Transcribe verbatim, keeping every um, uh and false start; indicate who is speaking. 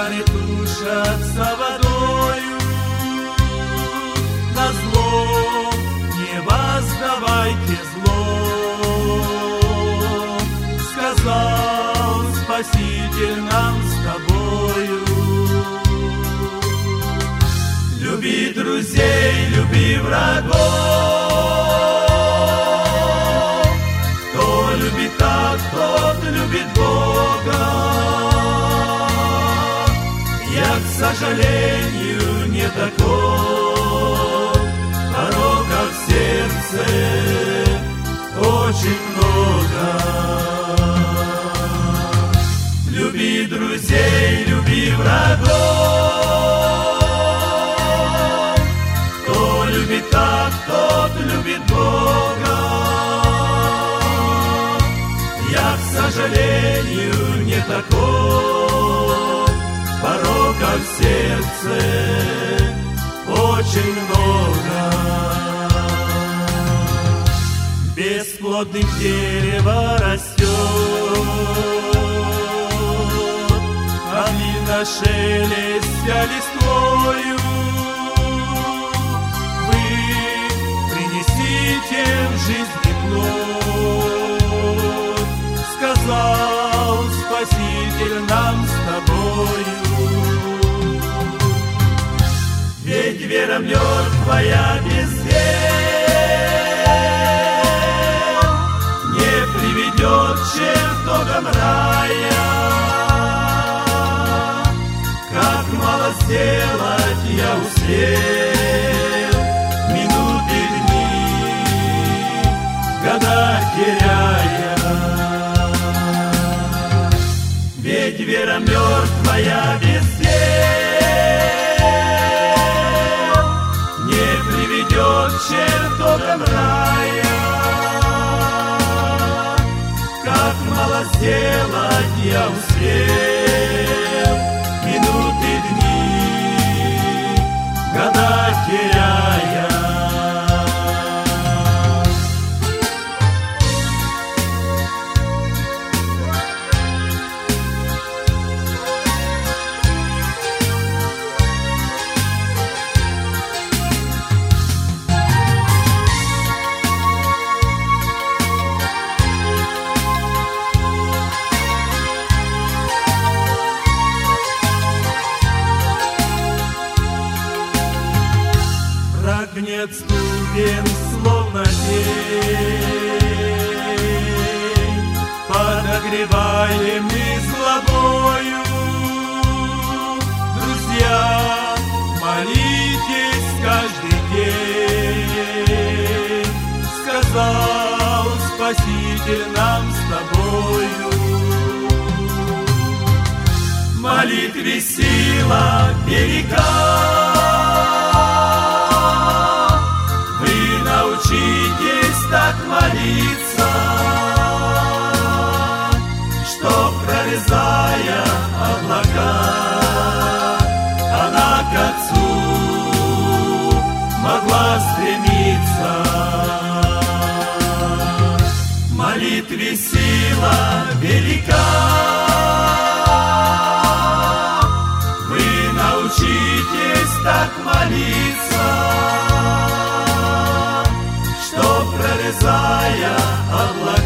Speaker 1: Чары тушатся водою, на зло не воздавайте зло, сказал Спаситель нам с тобою. Люби друзей, люби врагов, кто любит так, тот любит Бога. Я, к сожалению, не такой, порока в сердце очень много. Люби друзей, люби врагов, кто любит так, тот любит Бога. Я, к сожалению, не такой, порока в сердце очень много. Бесплодным дерево растет, Калина шелестя листвою. Вы принесите в жизни плод, сказал Спаситель нам с тобою. Ведь вера мертвая без дел не приведет к чертогам рая. Как мало сделать я успел, минуты, дни, года теряя. Ведь вера мертвая без дел не приведет к чертогам рая. Как мало сделать я успел, минуты, дни, года теряя. Гнетступен, словно тень, подогреваемый злобою. Друзья, молитесь каждый день, сказал Спаситель нам с тобою. Молитве сила велика, научитесь так молиться, что, прорезая облака, она к Отцу могла стремиться. Молитве сила велика, вы научитесь так молиться, что, прорезая облака,